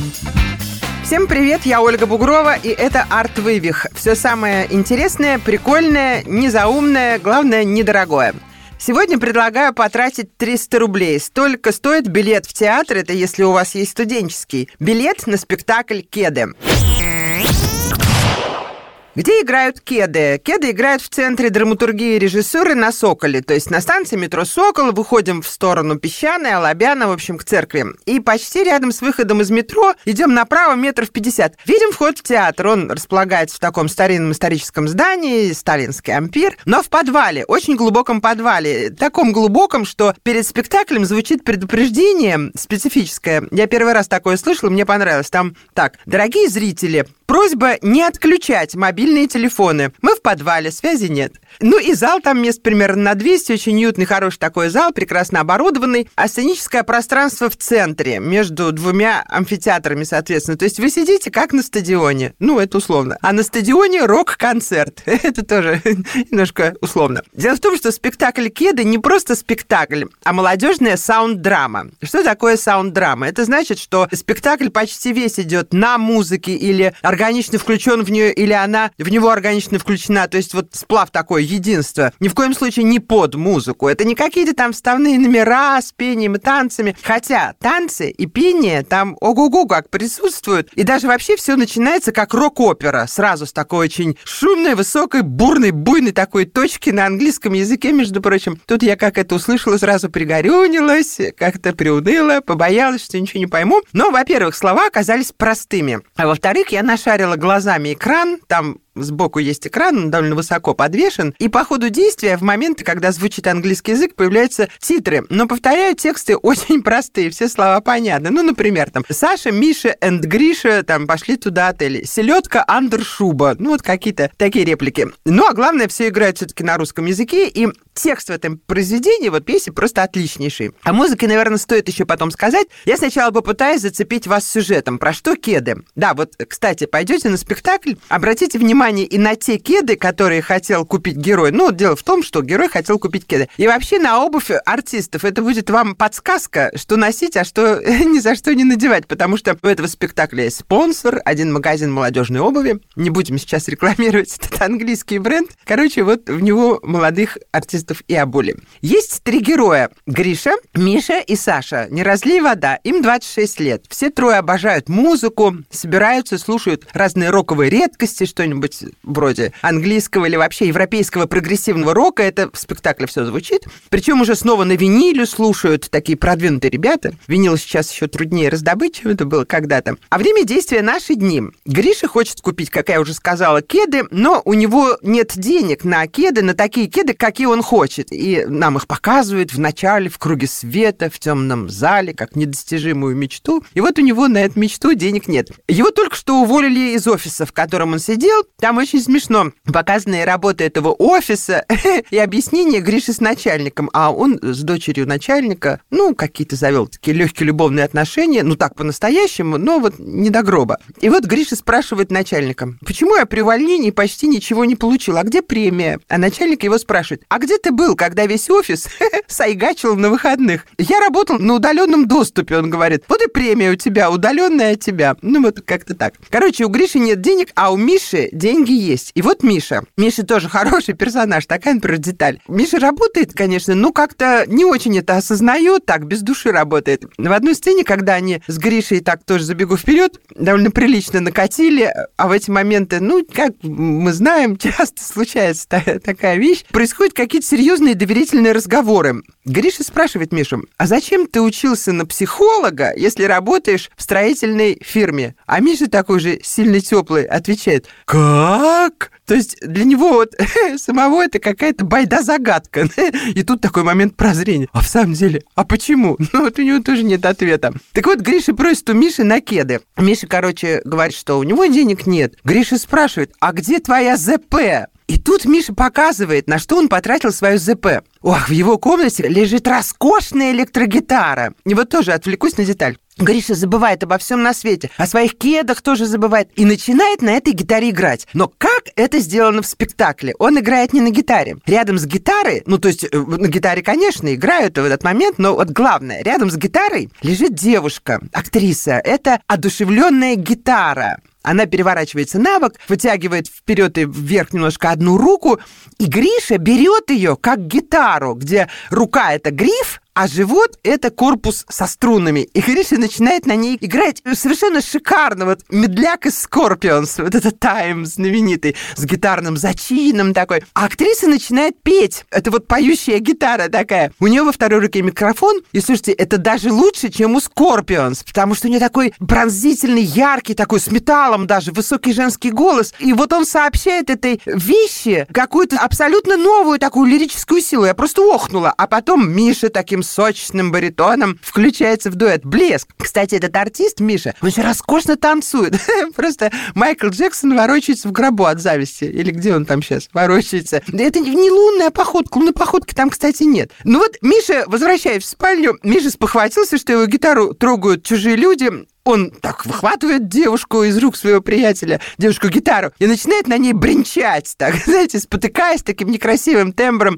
Всем привет, я Ольга Бугрова, и это Арт-Вывих. Все самое интересное, прикольное, незаумное, главное, недорогое. Сегодня предлагаю потратить 300 рублей. Столько стоит билет в театр, это если у вас есть студенческий. Билет на спектакль «Кеды». Где играют «Кеды»? «Кеды» играют в Центре драматургии и режиссуры на Соколе, то есть на станции метро «Сокол», выходим в сторону Песчаной, Алабяна, в общем, к церкви. И почти рядом с выходом из метро идем направо 50 метров. Видим вход в театр, он располагается в таком старинном историческом здании, сталинский ампир, но в подвале, очень глубоком подвале, таком глубоком, что перед спектаклем звучит предупреждение специфическое. Я первый раз такое слышала, мне понравилось. Там так: дорогие зрители, просьба не отключать мобильные телефоны. Мы в подвале, связи нет. Ну и зал там мест примерно на 200, очень уютный, хороший такой зал, прекрасно оборудованный. А сценическое пространство в центре, между двумя амфитеатрами, соответственно. То есть вы сидите как на стадионе. Ну, это условно. А на стадионе рок-концерт. Это тоже немножко условно. Дело в том, что спектакль «Кеды» не просто спектакль, а молодежная саунд-драма. Что такое саунд-драма? Это значит, что спектакль почти весь идет на музыке или органично включен в нее, или она в него органично включена, то есть вот сплав такое, единство. Ни в коем случае не под музыку. Это не какие-то там вставные номера с пением и танцами. Хотя танцы и пение там ого-го как присутствуют. И даже вообще все начинается как рок-опера. Сразу с такой очень шумной, высокой, бурной, буйной такой точки на английском языке, между прочим. Тут я как это услышала, сразу пригорюнилась, как-то приуныла, побоялась, что ничего не пойму. Но, во-первых, слова оказались простыми. А во-вторых, я нашарила глазами экран, там сбоку есть экран, он довольно высоко подвешен, и по ходу действия, в моменты, когда звучит английский язык, появляются титры. Но, повторяю, тексты очень простые, все слова понятны. Ну, например, там, Саша, Миша и Гриша там пошли туда отель. Селедка, андершуба. Ну, вот какие-то такие реплики. Ну, а главное, все играют все-таки на русском языке, и текст в этом произведении, вот песни, просто отличнейший. О музыке, наверное, стоит еще потом сказать. Я сначала попытаюсь зацепить вас сюжетом. Про что «Кеды»? Да, вот, кстати, пойдете на спектакль, обратите внимание и на те кеды, которые хотел купить герой. Ну, дело в том, что герой хотел купить кеды. И вообще на обувь артистов. Это будет вам подсказка, что носить, а что ни за что не надевать. Потому что у этого спектакля есть спонсор, один магазин молодежной обуви. Не будем сейчас рекламировать этот английский бренд. Короче, вот в него молодых артистов и обули. Есть 3 героя. Гриша, Миша и Саша. Не разлей вода. Им 26 лет. Все трое обожают музыку, собираются, слушают разные роковые редкости, что-нибудь вроде английского или вообще европейского прогрессивного рока. Это в спектакле все звучит. Причем уже снова на виниле слушают такие продвинутые ребята. Винил сейчас еще труднее раздобыть, чем это было когда-то. А время действия наши дни. Гриша хочет купить, как я уже сказала, кеды, но у него нет денег на кеды, на такие кеды, какие он хочет. И нам их показывают в начале, в круге света, в темном зале, как недостижимую мечту. И вот у него на эту мечту денег нет. Его только что уволили из офиса, в котором он сидел. Там очень смешно показаны работы этого офиса и объяснение Гриши с начальником. А он с дочерью начальника, ну, какие-то завел такие легкие любовные отношения, ну, так по-настоящему, но вот не до гроба. И вот Гриша спрашивает начальника: почему я при увольнении почти ничего не получил? А где премия? А начальник его спрашивает: а где ты был, когда весь офис сайгачил на выходных? Я работал на удаленном доступе, он говорит. Вот и премия у тебя, удаленная от тебя. Ну, вот как-то так. Короче, у Гриши нет денег, а у Миши деньги есть. И вот Миша. Миша тоже хороший персонаж, такая, например, деталь. Миша работает, конечно, но как-то не очень это осознает, так, без души работает. В одной сцене, когда они с Гришей, так тоже забегу вперед, довольно прилично накатили, а в эти моменты, ну, как мы знаем, часто случается такая вещь, происходят какие-то серьезные доверительные разговоры. Гриша спрашивает Мишу: а зачем ты учился на психолога, если работаешь в строительной фирме? А Миша такой же сильно теплый отвечает: как? То есть для него вот самого это какая-то байда-загадка. И тут такой момент прозрения. А в самом деле, а почему? Ну вот у него тоже нет ответа. Так вот, Гриша просит у Миши на кеды. Миша, короче, говорит, что у него денег нет. Гриша спрашивает: а где твоя ЗП? И тут Миша показывает, на что он потратил свою ЗП. Ох, в его комнате лежит роскошная электрогитара. И вот тоже отвлекусь на деталь. Гриша забывает обо всем на свете, о своих кедах тоже забывает и начинает на этой гитаре играть. Но как это сделано в спектакле? Он играет не на гитаре. Рядом с гитарой, ну, то есть на гитаре, конечно, играют в этот момент, но вот главное, рядом с гитарой лежит девушка, актриса. Это одушевленная гитара. Она переворачивается на бок, вытягивает вперед и вверх немножко одну руку, и Гриша берет ее как гитару, где рука — это гриф, а живот — это корпус со струнами. И Гриша начинает на ней играть совершенно шикарно. Вот медляк из Scorpions, вот этот тайм знаменитый, с гитарным зачином такой. А актриса начинает петь. Это вот поющая гитара такая. У нее во второй руке микрофон. И, слушайте, это даже лучше, чем у Scorpions, потому что у нее такой пронзительный, яркий, такой с металлом даже, высокий женский голос. И вот он сообщает этой вещи какую-то абсолютно новую такую лирическую силу. Я просто охнула. А потом Миша таким сочным баритоном включается в дуэт. Блеск. Кстати, этот артист, Миша, он очень роскошно танцует. Просто Майкл Джексон ворочается в гробу от зависти. Или где он там сейчас ворочается? Это не лунная походка. Лунной походки там, кстати, нет. Ну вот Миша, возвращаясь в спальню, Миша спохватился, что его гитару трогают чужие люди. Он так выхватывает девушку из рук своего приятеля, девушку-гитару, и начинает на ней бренчать, так, знаете, спотыкаясь таким некрасивым тембром.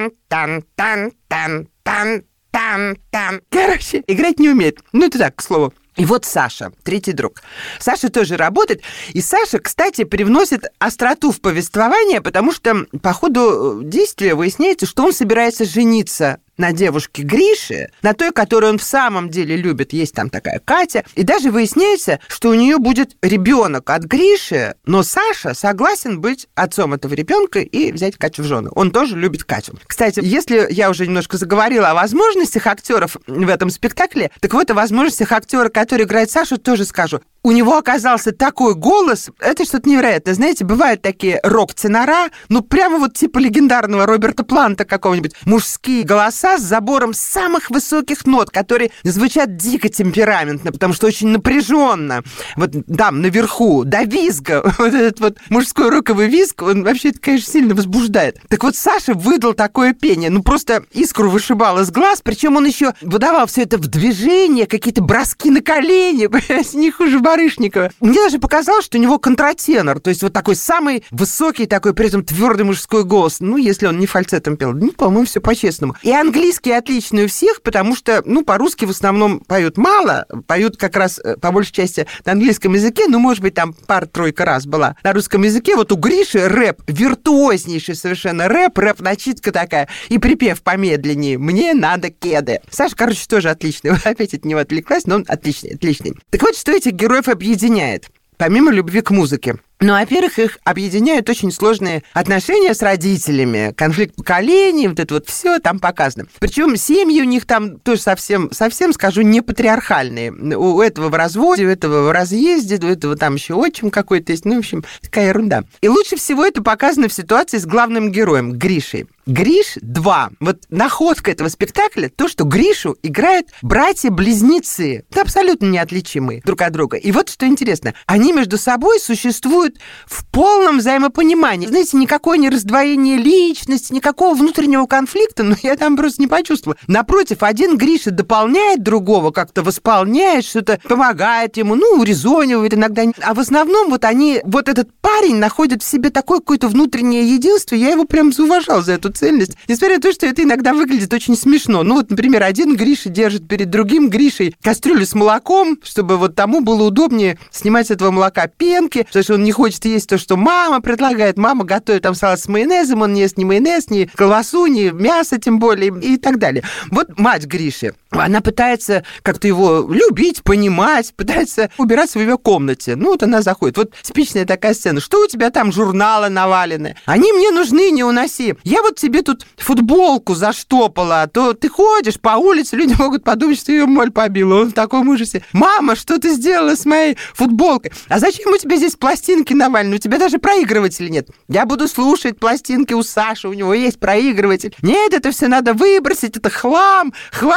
Тан-тан-тан-тан-тан. Там. Короче, играть не умеет. Ну, это так, к слову. И вот Саша, третий друг. Саша тоже работает. И Саша, кстати, привносит остроту в повествование, потому что по ходу действия выясняется, что он собирается жениться на девушке Гриши, на той, которую он в самом деле любит. Есть там такая Катя. И даже выясняется, что у нее будет ребенок от Гриши, но Саша согласен быть отцом этого ребенка и взять Катю в жены. Он тоже любит Катю. Кстати, если я уже немножко заговорила о возможностях актеров в этом спектакле, так вот о возможностях актера, который играет Сашу, тоже скажу. У него оказался такой голос, это что-то невероятное. Знаете, бывают такие рок-тенора, ну прямо вот типа легендарного Роберта Планта какого-нибудь, мужские голоса с забором самых высоких нот, которые звучат дико темпераментно, потому что очень напряженно. Вот там наверху, до визга, вот этот вот мужской роковый визг, он вообще, конечно, сильно возбуждает. Так вот Саша выдал такое пение, ну просто искру вышибал из глаз, причем он еще выдавал все это в движение, какие-то броски на колени, не хуже Барышникова. Мне даже показалось, что у него контратенор, то есть вот такой самый высокий, такой при этом твердый мужской голос. Ну, если он не фальцетом пел. Ну, по-моему, все по-честному. И английский отличный у всех, потому что, ну, по-русски в основном поют мало, поют как раз по большей части на английском языке, ну, может быть, там пара-тройка раз была. На русском языке вот у Гриши рэп, виртуознейший совершенно рэп-начитка такая, и припев помедленнее. «Мне надо кеды». Саша, короче, тоже отличный. Опять от него отвлеклась, но он отличный. Так вот, что этих героев объединяет, помимо любви к музыке? Ну, во-первых, их объединяют очень сложные отношения с родителями, конфликт поколений, вот это вот все там показано. Причем семьи у них там тоже совсем, скажу, не патриархальные. У этого в разводе, у этого в разъезде, у этого там еще отчим какой-то есть. Ну, в общем, такая ерунда. И лучше всего это показано в ситуации с главным героем, Гришей. Гриш 2. Вот находка этого спектакля, то, что Гришу играют братья-близнецы, абсолютно неотличимые друг от друга. И вот что интересно, они между собой существуют в полном взаимопонимании. Знаете, никакое не раздвоение личности, никакого внутреннего конфликта, но я там просто не почувствовала. Напротив, один Гриша дополняет другого, как-то восполняет, что-то помогает ему, ну, урезонивает иногда. А в основном вот они, вот этот парень находит в себе такое какое-то внутреннее единство, я его прям зауважала за эту цельность. Несмотря на то, что это иногда выглядит очень смешно. Ну вот, например, один Гриша держит перед другим Гришей кастрюлю с молоком, чтобы вот тому было удобнее снимать с этого молока пенки, потому что он не хочет есть то, что мама предлагает. Мама готовит там салат с майонезом, он не ест ни майонез, ни колбасу, ни мясо, тем более, и так далее. Вот мать Гриши, она пытается как-то его любить, понимать, пытается убираться в его комнате. Ну вот она заходит. Вот типичная такая сцена. Что у тебя там, журналы навалены? Они мне нужны, не уноси. Я вот тебе тут футболку заштопала, а то ты ходишь по улице, люди могут подумать, что ее моль побила. Он в таком ужасе. Мама, что ты сделала с моей футболкой? А зачем у тебя здесь пластинки навалены? У тебя даже проигрывателя нет. Я буду слушать пластинки у Саши, у него есть проигрыватель. Нет, это все надо выбросить, это хлам. Хватит его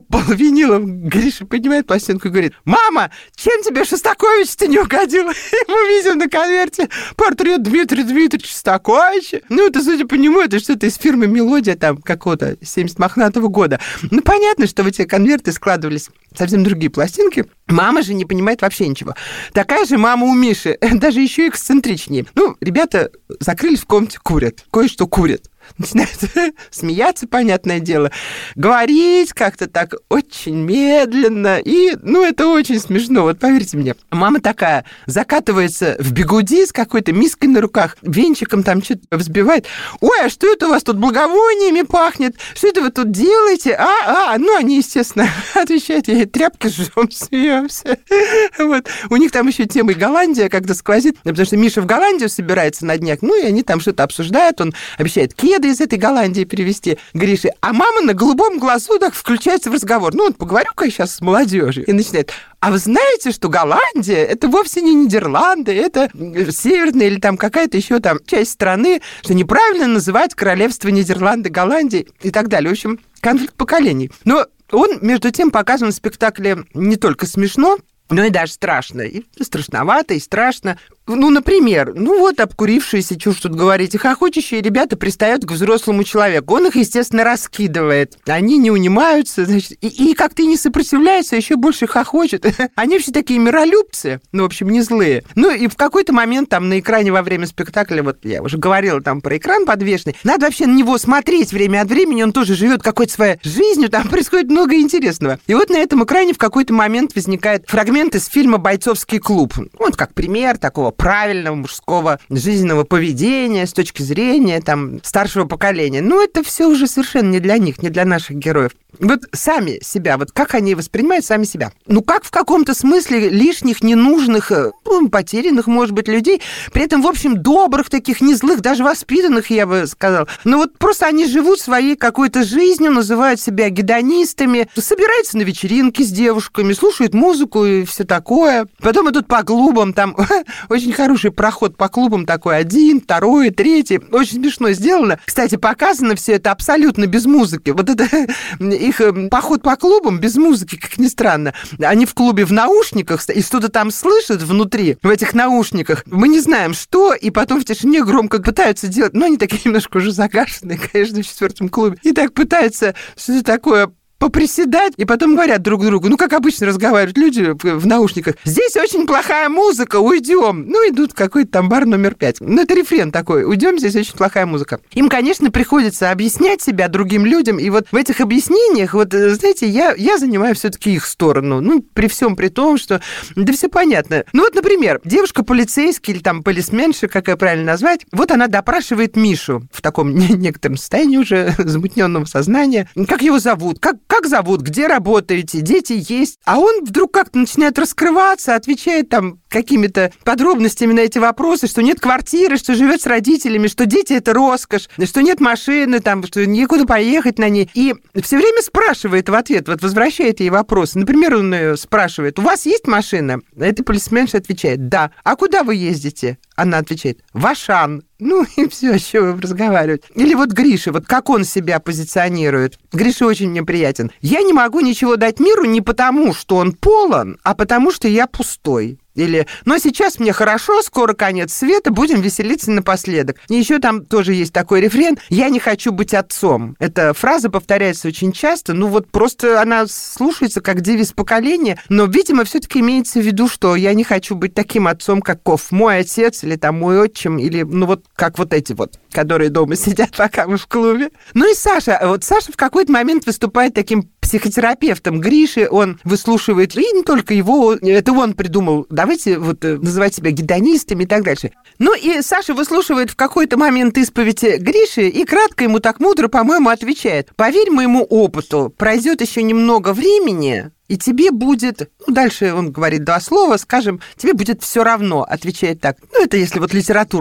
половинилом. Гриша поднимает пластинку и говорит: «Мама, чем тебе Шостакович-то не угодил?» Мы видим на конверте портрет Дмитрия Дмитриевича Шостаковича. Ну, это, судя по нему, это что-то из фирмы «Мелодия», там, какого-то 70-мохнатого года. Ну, понятно, что в эти конверты складывались совсем другие пластинки. Мама же не понимает вообще ничего. Такая же мама у Миши, даже еще эксцентричнее. Ну, ребята закрылись в комнате, курят. Кое-что курят. Начинают смеяться, понятное дело, говорить как-то так очень медленно. И, ну, это очень смешно, вот поверьте мне. Мама такая закатывается в бигуди с какой-то миской на руках, венчиком там что-то взбивает. «Ой, а что это у вас тут благовониями пахнет? Что это вы тут делаете?» Ну, они, естественно, отвечают: «Я тряпки жжем, смеемся». Вот. У них там еще тема Голландия как-то сквозит, потому что Миша в Голландию собирается на днях, ну, и они там что-то обсуждают, он обещает кеды из этой Голландии перевезти Грише, а мама на голубом глазу так включается в разговор. Ну, вот поговорю-ка я сейчас с молодежью. И начинает: «А вы знаете, что Голландия — это вовсе не Нидерланды, это северная или там какая-то еще там часть страны, что неправильно называть королевство Нидерланды Голландии» и так далее. В общем, конфликт поколений. Но он, между тем, показан в спектакле не только смешно, но и даже страшно. И страшновато, и страшно. Ну, например, обкурившиеся, чушь тут говорить, и хохочущие ребята пристают к взрослому человеку. Он их, естественно, раскидывает. Они не унимаются, значит, и как-то и не сопротивляются, еще больше хохочут. Они все такие миролюбцы, в общем, не злые. Ну, и в какой-то момент там на экране во время спектакля, вот я уже говорила там про экран подвешенный, надо вообще на него смотреть время от времени, он тоже живет какой-то своей жизнью, там происходит много интересного. И вот на этом экране в какой-то момент возникает фрагмент из фильма «Бойцовский клуб». Вот как пример такого правильного мужского жизненного поведения с точки зрения там старшего поколения. Но это все уже совершенно не для них, не для наших героев. Вот сами себя, вот как они воспринимают сами себя. Ну, как в каком-то смысле лишних, ненужных, потерянных, может быть, людей, при этом, в общем, добрых таких, не злых, даже воспитанных, я бы сказала. Но вот просто они живут своей какой-то жизнью, называют себя гедонистами, собираются на вечеринки с девушками, слушают музыку и все такое. Потом идут по клубам, там очень хороший проход по клубам такой, 1, 2, 3. Очень смешно сделано. Кстати, показано все это абсолютно без музыки. Вот это их поход по клубам без музыки, как ни странно. Они в клубе в наушниках и что-то там слышат внутри, в этих наушниках. Мы не знаем, что, и потом в тишине громко пытаются делать. Ну, они такие немножко уже загашенные, конечно, в 4 клубе. И так пытаются что-то такое поприседать, и потом говорят друг другу, ну, как обычно разговаривают люди в наушниках: «Здесь очень плохая музыка, уйдем». Ну, идут в какой-то там бар номер 5. Ну, это рефрен такой: «Уйдем, здесь очень плохая музыка». Им, конечно, приходится объяснять себя другим людям, и вот в этих объяснениях, вот, знаете, я занимаю все-таки их сторону. Ну, при всем при том, что да все понятно. Ну, вот, например, девушка-полицейский или там полисменша, как ее правильно назвать, вот она допрашивает Мишу в таком некотором состоянии уже замутненного сознания. Как его зовут? Как зовут, где работаете, дети есть. А он вдруг как-то начинает раскрываться, отвечает там какими-то подробностями на эти вопросы, что нет квартиры, что живет с родителями, что дети — это роскошь, что нет машины, там, что некуда поехать на ней. И все время спрашивает в ответ, вот возвращает ей вопросы. Например, он ее спрашивает: «У вас есть машина?» Эта полисменша отвечает: «Да». «А куда вы ездите?» Она отвечает: «В Ашан». Ну, и все, о чем разговаривать. Или вот Гриша, вот как он себя позиционирует. Гриша очень мне приятен. «Я не могу ничего дать миру не потому, что он полон, а потому, что я пустой». Или «Но сейчас мне хорошо, скоро конец света, будем веселиться напоследок». И еще там тоже есть такой рефрен: «Я не хочу быть отцом». Эта фраза повторяется очень часто, ну вот просто она слушается как девиз поколения, но, видимо, все-таки имеется в виду, что я не хочу быть таким отцом, каков мой отец или там мой отчим, или ну вот как вот эти вот, которые дома сидят, пока мы в клубе. Ну и Саша. Вот Саша в какой-то момент выступает таким психотерапевтом Гриши, он выслушивает, и не только его, это он придумал, давайте вот называть себя гедонистами и так дальше. Ну и Саша выслушивает в какой-то момент исповедь Гриши и кратко ему так мудро, по-моему, отвечает: «Поверь моему опыту, пройдет еще немного времени, и тебе будет...» Ну, дальше он говорит 2 слова, скажем, «тебе будет все равно», отвечает так. Ну, это если вот литературно.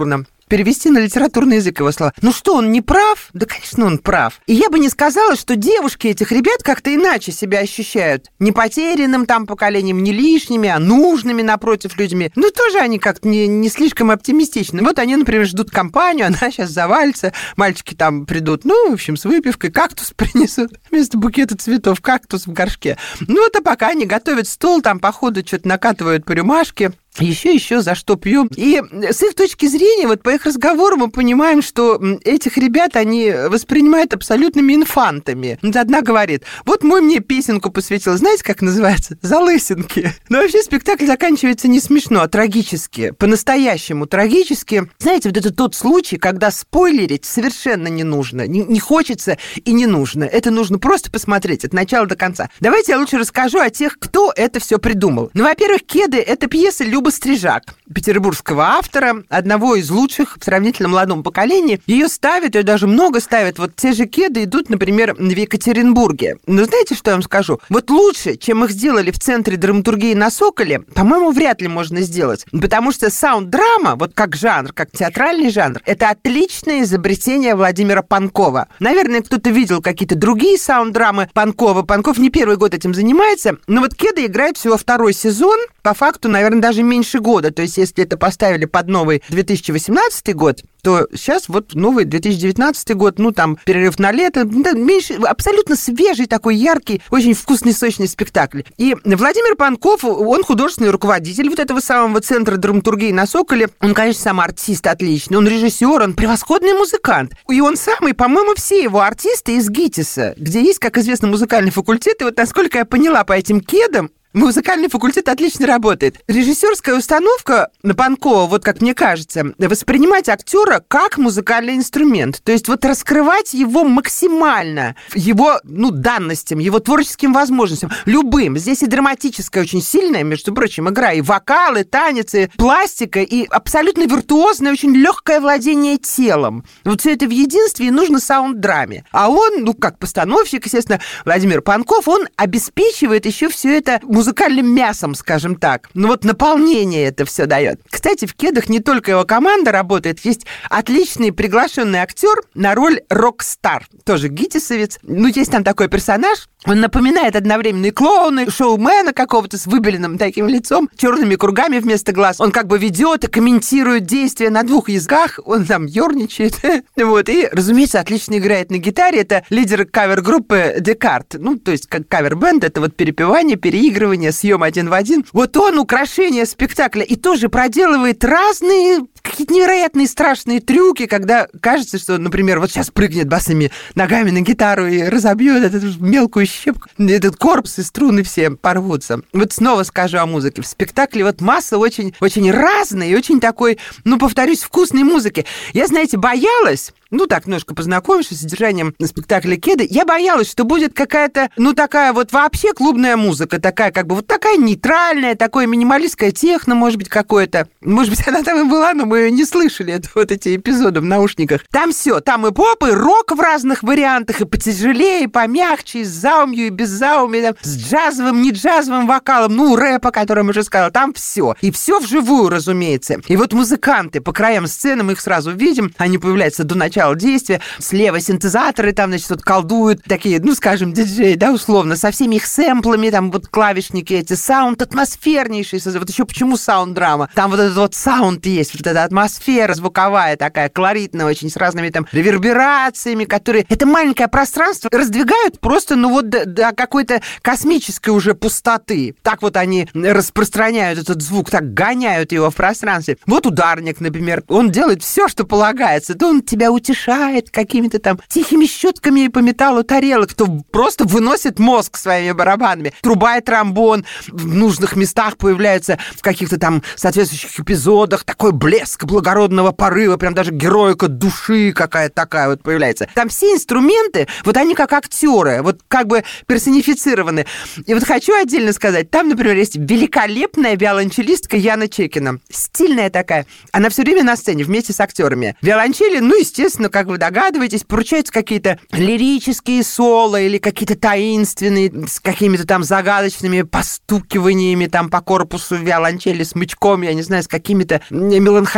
перевести на литературный язык его слова. Ну что, он не прав? Да, конечно, он прав. И я бы не сказала, что девушки этих ребят как-то иначе себя ощущают. Не потерянным там поколением, не лишними, а нужными, напротив, людьми. Ну, тоже они как-то не слишком оптимистичны. Вот они, например, ждут компанию, она сейчас завалится, мальчики там придут, ну, в общем, с выпивкой, кактус принесут вместо букета цветов, кактус в горшке. Ну, это пока они готовят стол, там, по ходу что-то накатывают по рюмашке. Еще за что пьем. И с их точки зрения, вот по их разговору мы понимаем, что этих ребят они воспринимают абсолютными инфантами. Вот одна говорит, вот мой мне песенку посвятил, знаете, как называется? «Залысинки». Но вообще спектакль заканчивается не смешно, а трагически. По-настоящему трагически. Знаете, вот это тот случай, когда спойлерить совершенно не нужно. Не хочется и не нужно. Это нужно просто посмотреть от начала до конца. Давайте я лучше расскажу о тех, кто это все придумал. Ну, во-первых, «Кеды» — это пьеса Любы Стрижак, петербургского автора, одного из лучших в сравнительно молодом поколении. Ее ставят, ее даже много ставят. Вот те же «Кеды» идут, например, в Екатеринбурге. Но знаете, что я вам скажу? Вот лучше, чем их сделали в Центре драматургии на Соколе, по-моему, вряд ли можно сделать. Потому что саунд-драма, вот как жанр, как театральный жанр, это отличное изобретение Владимира Панкова. Наверное, кто-то видел какие-то другие саунд-драмы Панкова. Панков не первый год этим занимается. Но вот «Кеды» играет всего 2-й сезон. По факту, наверное, даже меньше года. То есть, если это поставили под новый 2018 год, то сейчас вот новый 2019 год, ну, там, перерыв на лето, меньше, абсолютно свежий такой яркий, очень вкусный, сочный спектакль. И Владимир Панков, он художественный руководитель вот этого самого Центра драматургии на Соколе. Он, конечно, сам артист отличный, он режиссер, он превосходный музыкант. И он самый, по-моему, все его артисты из ГИТИСа, где есть, как известно, музыкальный факультет. И вот, насколько я поняла по этим «Кедам», музыкальный факультет отлично работает. Режиссерская установка на Панкова, вот как мне кажется, воспринимать актера как музыкальный инструмент. То есть вот раскрывать его максимально, его, данностям, его творческим возможностям, любым. Здесь и драматическая очень сильная, между прочим, игра, и вокал, и танец, и пластика, и абсолютно виртуозное, очень легкое владение телом. Вот все это в единстве и нужно саунд-драме. А он, как постановщик, естественно, Владимир Панков, он обеспечивает еще все это музыкальным мясом, скажем так. Ну вот наполнение это все дает. Кстати, в «Кедах» не только его команда работает, есть отличный приглашенный актер на роль рок-стар, тоже гитисовец. Есть там такой персонаж, он напоминает одновременно и клоуна, и шоумена какого-то с выбеленным таким лицом, черными кругами вместо глаз. Он как бы ведет и комментирует действия на 2 языках, он там ерничает. Вот. И, разумеется, отлично играет на гитаре. Это лидер кавер-группы «Декарт». То есть как кавер-бенд, это вот перепевание, переигрывание, съем один в один. Вот он украшение спектакля и тоже проделывает разные какие-то невероятные страшные трюки, когда кажется, что, например, вот сейчас прыгнет босыми ногами на гитару и разобьет эту мелкую щепку, этот корпус и струны все порвутся. Вот снова скажу о музыке. В спектакле вот масса очень, очень разной и очень такой, повторюсь, вкусной музыки. Я, знаете, боялась, так, немножко познакомившись с содержанием спектакля «Кеды», я боялась, что будет какая-то, такая вот вообще клубная музыка, такая как бы вот такая нейтральная, такое минималистское техно, может быть, какое-то. Может быть, она там и была, но мы не слышали это, вот эти эпизоды в наушниках. Там все, там и поп, и рок в разных вариантах, и потяжелее, и помягче, и с заумью, и без зауми, с джазовым, не джазовым вокалом, рэп, о котором я уже сказала, там все. И все вживую, разумеется. И вот музыканты по краям сцены, мы их сразу видим, они появляются до начала действия, слева синтезаторы там, вот колдуют, такие, скажем, диджеи, условно, со всеми их сэмплами, там вот клавишники эти, саунд атмосфернейший, вот еще почему саунд-драма, там вот этот вот саунд есть, вот эта атмосфера звуковая такая, колоритная очень, с разными там реверберациями, которые это маленькое пространство раздвигают просто, до какой-то космической уже пустоты. Так вот они распространяют этот звук, так гоняют его в пространстве. Вот ударник, например, он делает все, что полагается, то он тебя утешает какими-то там тихими щетками по металлу тарелок, то просто выносит мозг своими барабанами. Труба и тромбон в нужных местах появляются в каких-то там соответствующих эпизодах, такой блеск благородного порыва, прям даже героика души какая-то такая вот появляется. Там все инструменты, вот они как актеры, вот как бы персонифицированы. И вот хочу отдельно сказать, там, например, есть великолепная виолончелистка Яна Чекина, стильная такая. Она все время на сцене вместе с актерами. Виолончели, естественно, как вы догадываетесь, поручаются какие-то лирические соло или какие-то таинственные, с какими-то там загадочными постукиваниями там по корпусу виолончели, смычком, я не знаю, с какими-то меланхолическими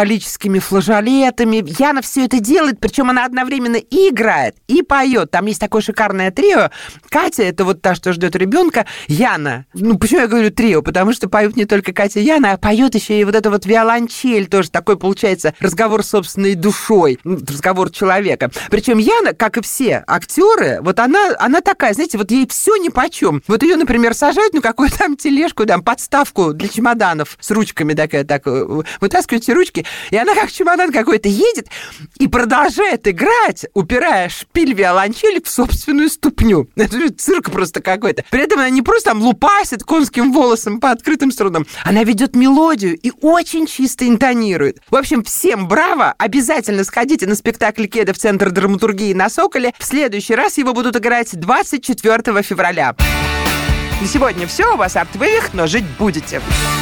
меланхолическими флажолетами. Яна все это делает, причем она одновременно и играет, и поет. Там есть такое шикарное трио. Катя, это вот та, что ждет ребенка. Яна. Ну, почему я говорю трио? Потому что поют не только Катя и Яна, а поет еще и вот эта вот виолончель. Тоже такой, получается, разговор с собственной душой, разговор человека. Причем Яна, как и все актеры, вот она такая, знаете, вот ей все нипочем. Вот ее, например, сажают на какую-то там тележку, там, подставку для чемоданов с ручками такая, так, вытаскиваете ручки, и она как чемодан какой-то едет и продолжает играть, упирая шпиль виолончели в собственную ступню. Это же цирк просто какой-то. При этом она не просто там лупасит конским волосом по открытым струнам, она ведет мелодию и очень чисто интонирует. В общем, всем браво! Обязательно сходите на спектакль «Кеды» в Центр драматургии на Соколе. В следующий раз его будут играть 24 февраля. На сегодня все. У вас арт-вывих, но жить будете.